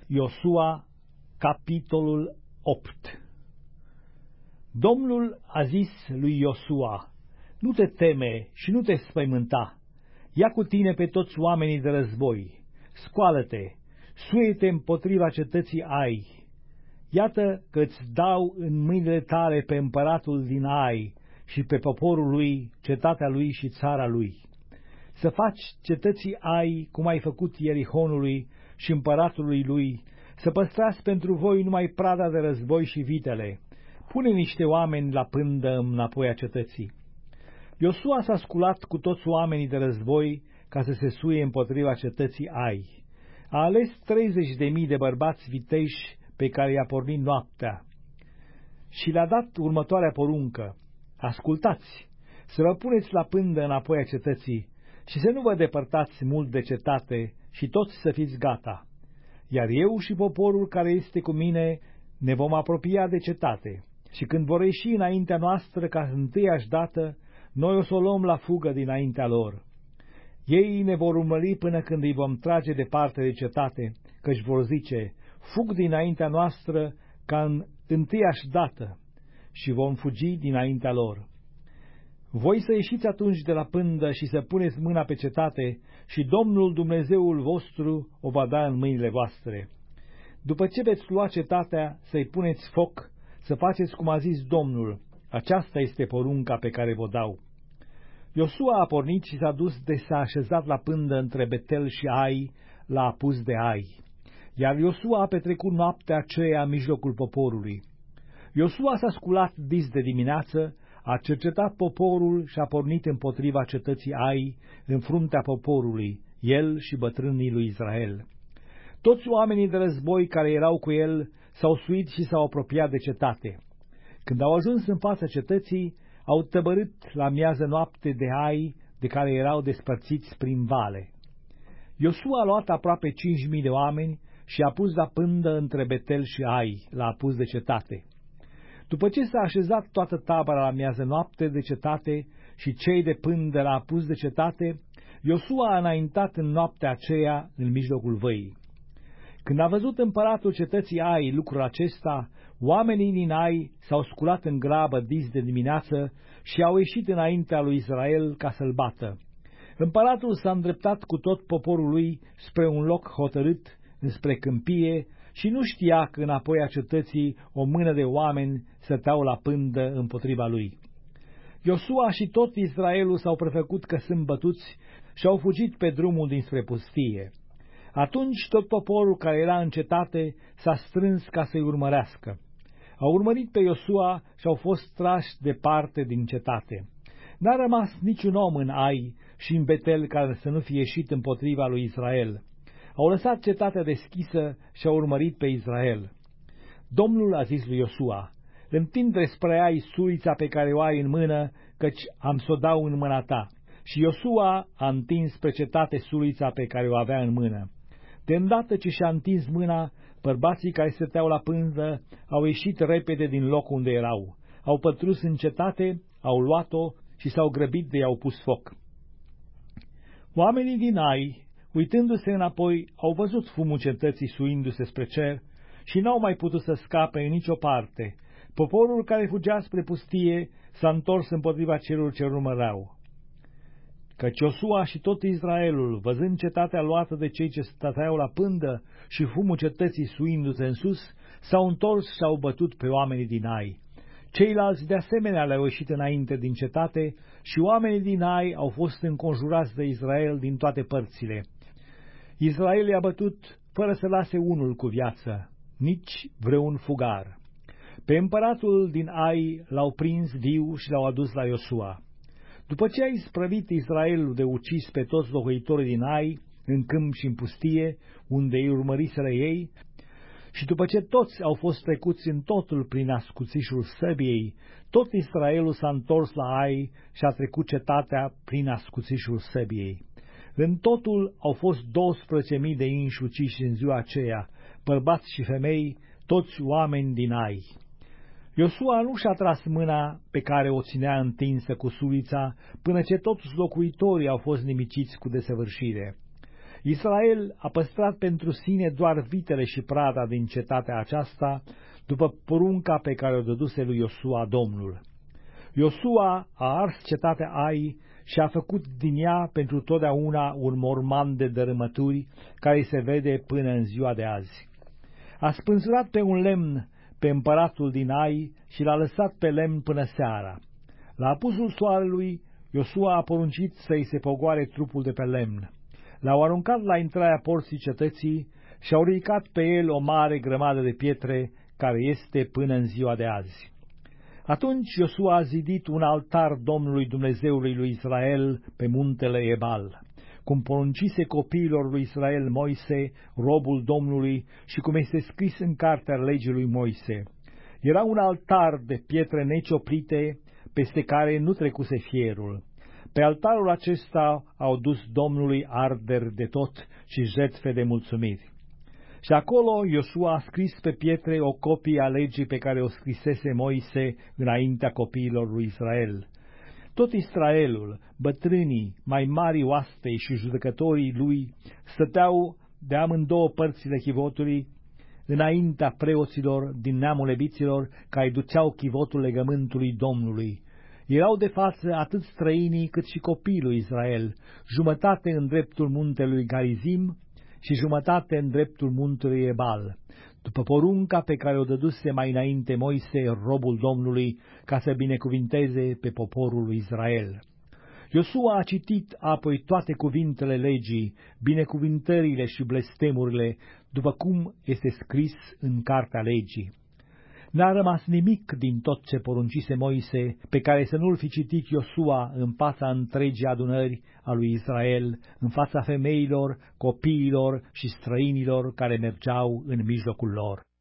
Iosua, capitolul 8. Domnul a zis lui Iosua: nu te teme și nu te spăimânta, ia cu tine pe toți oamenii de război, scoală-te, suie-te împotriva cetății Ai. Iată că îți dau în mâinile tale pe împăratul din Ai și pe poporul lui, cetatea lui și țara lui. Să faci cetății Ai cum ai făcut Ierihonului și împăratului lui, să păstrați pentru voi numai prada de război și vitele. Pune niște oameni la pândă înapoi a cetății. Iosua s-a sculat cu toți oamenii de război ca să se suie împotriva cetății Ai. A ales 30.000 de bărbați viteși pe care i-a pornit noaptea și le-a dat următoarea poruncă: ascultați, să vă puneți la pândă înapoi a cetății și să nu vă depărtați mult de cetate și toți să fiți gata. Iar eu și poporul care este cu mine ne vom apropia de cetate și când vor ieși înaintea noastră ca întâiași dată, noi o să o luăm la fugă dinaintea lor. Ei ne vor urmări până când îi vom trage departe de cetate, căci vor zice: fug dinaintea noastră ca în întâiași dată, și vom fugi dinaintea lor. Voi să ieșiți atunci de la pândă și să puneți mâna pe cetate și Domnul Dumnezeul vostru o va da în mâinile voastre. După ce veți lua cetatea, să-i puneți foc, să faceți cum a zis Domnul. Aceasta este porunca pe care vă dau. Iosua a pornit și s-a dus de s-a așezat la pândă între Betel și Ai, la apus de Ai. Iar Iosua a petrecut noaptea aceea în mijlocul poporului. Iosua s-a sculat dis de dimineață, a cercetat poporul și a pornit împotriva cetății Ai, în fruntea poporului, el și bătrânii lui Israel. Toți oamenii de război care erau cu el s-au suit și s-au apropiat de cetate. Când au ajuns în fața cetății, au tăbărât la miază noapte de Ai, de care erau despărțiți prin vale. Iosua a luat aproape 5.000 de oameni și a pus la pândă între Betel și Ai, la apus de cetate. După ce s-a așezat toată tabăra la miază noapte de cetate și cei de pândă la apus de cetate, Iosua a înaintat în noaptea aceea în mijlocul văii. Când a văzut împăratul cetății Ai lucrul acesta, oamenii din Ai s-au sculat în grabă dis de dimineață și au ieșit înaintea lui Israel ca să-l bată. Împăratul s-a îndreptat cu tot poporul lui spre un loc hotărât, înspre câmpie, și nu știa că înapoi a cetății o mână de oameni stăteau la pândă împotriva lui. Iosua și tot Israelul s-au prefăcut că sunt bătuți și au fugit pe drumul dinspre pustie. Atunci tot poporul care era în cetate s-a strâns ca să-i urmărească. Au urmărit pe Iosua și au fost trași departe din cetate. N-a rămas niciun om în Ai și în Betel care să nu fie ieșit împotriva lui Israel. Au lăsat cetatea deschisă și au urmărit pe Israel. Domnul a zis lui Iosua: întinde spre Ai sulița pe care o ai în mână, căci am să o dau în mâna ta. Și Iosua a întins spre cetate sulița pe care o avea în mână. De îndată ce și-a întins mâna, bărbații care stăteau la pândă au ieșit repede din locul unde erau. Au pătrus în cetate, au luat-o și s-au grăbit de i-au pus foc. Oamenii din Ai, uitându-se înapoi, au văzut fumul cetății suindu-se spre cer și n-au mai putut să scape în nicio parte. Poporul care fugea spre pustie s-a întors împotriva celor ce urmăreau. Căci Iosua și tot Israelul, văzând cetatea luată de cei ce stăteau la pândă și fumul cetății suindu-se în sus, s-au întors și au bătut pe oamenii din Ai. Ceilalți de asemenea le-au ieșit înainte din cetate și oamenii din Ai au fost înconjurați de Israel din toate părțile. Israel i-a bătut fără să lase unul cu viață, nici vreun fugar. Pe împăratul din Ai l-au prins viu și l-au adus la Iosua. După ce a isprăvit Israelul de ucis pe toți locuitorii din Ai, în câmp și în pustie, unde îi urmăriseră ei, și după ce toți au fost trecuți în totul prin ascuțișul săbiei, tot Israelul s-a întors la Ai și a trecut cetatea prin ascuțișul săbiei. În totul au fost 12.000 de inși uciși în ziua aceea, bărbați și femei, toți oameni din Ai. Iosua nu și-a tras mâna pe care o ținea întinsă cu sulița, până ce toți locuitorii au fost nimiciți cu desăvârșire. Israel a păstrat pentru sine doar vitele și prada din cetatea aceasta, după porunca pe care o dăduse lui Iosua Domnul. Iosua a ars cetatea Ai și a făcut din ea pentru totdeauna un morman de dărâmături care se vede până în ziua de azi. A spânzurat pe un lemn pe împăratul din Ai și l-a lăsat pe lemn până seara. La apusul soarelui, Iosua a poruncit să-i se pogoare trupul de pe lemn. L-au aruncat la intrarea porții cetății și au ridicat pe el o mare grămadă de pietre care este până în ziua de azi. Atunci Iosua a zidit un altar Domnului Dumnezeului lui Israel pe muntele Ebal, cum poruncise copiilor lui Israel Moise, robul Domnului, și cum este scris în cartea legii lui Moise. Era un altar de pietre necioplite, peste care nu trecuse fierul. Pe altarul acesta au dus Domnului arderi de tot și jertfe de mulțumiri. Și acolo Iosua a scris pe pietre o copie a legii pe care o scrisese Moise înaintea copiilor lui Israel. Tot Israelul, bătrânii, mai mari oastei și judecătorii lui, stăteau de amândouă părțile chivotului, înaintea preoților din neamul leviților, care duceau chivotul legământului Domnului. Erau de față atât străinii cât și copiii lui Israel, jumătate în dreptul muntelui Garizim și jumătate în dreptul muntelui Ebal, după porunca pe care o dăduse mai înainte Moise, robul Domnului, ca să binecuvinteze pe poporul lui Israel. Iosua a citit apoi toate cuvintele legii, binecuvântările și blestemurile, după cum este scris în cartea legii. N-a rămas nimic din tot ce poruncise Moise, pe care să nu-l fi citit Iosua în fața întregii adunări a lui Israel, în fața femeilor, copiilor și străinilor care mergeau în mijlocul lor.